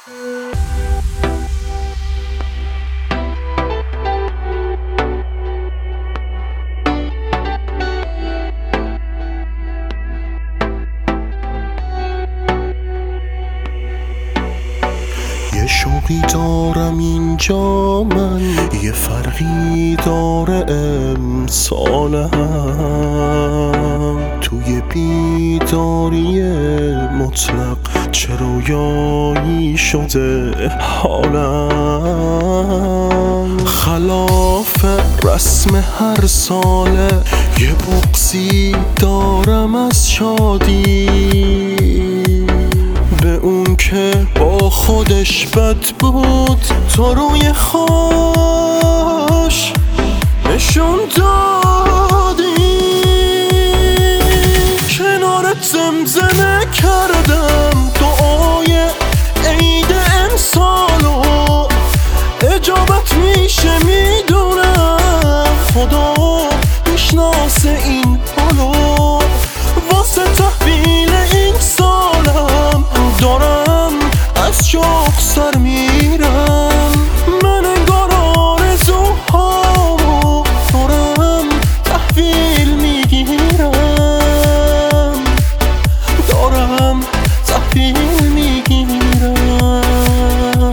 یه شوقی دارم اینجا من، یه فرقی داره امسالم، توی بیداری مطلق چه رویایی شده حالم، خلاف رسم هر ساله یه بغضی دارم از شادی به اون که با خودش بد بود، تو روی خوش نشون دادی. کنارت زمزمه کردم دعای عید امسالو، اجابت میشه میدونم، خدا میشناسه این حالو، واسه تحویل این سالم دارم از شوق سر میرم. من انگار آرزوهامو دارم تحویل میگیرم، دارم تحویل میگیرم.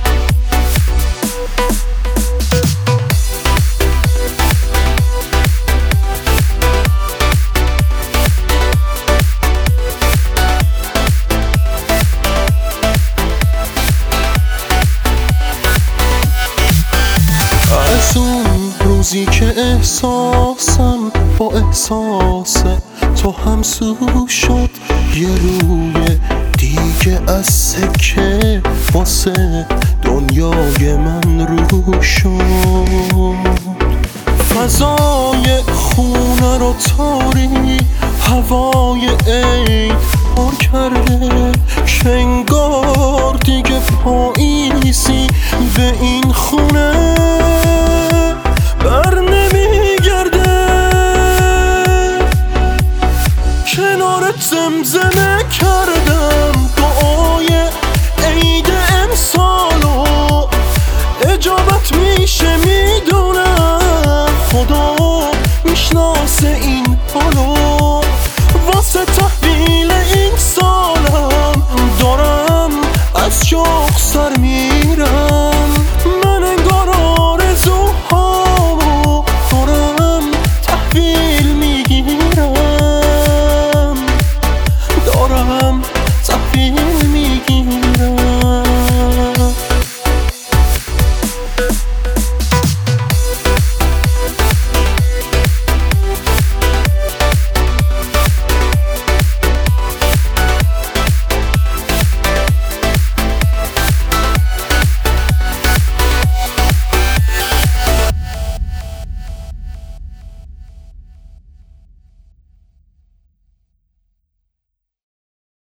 از اون روزی که احساسم با احساس تو همسو شد، یه روی دیگه از سکه واسه دنیای من رو شد. فضای خونه رو تاری هوای عید پر کرده، شنگار دیگه پاییزی به این خونه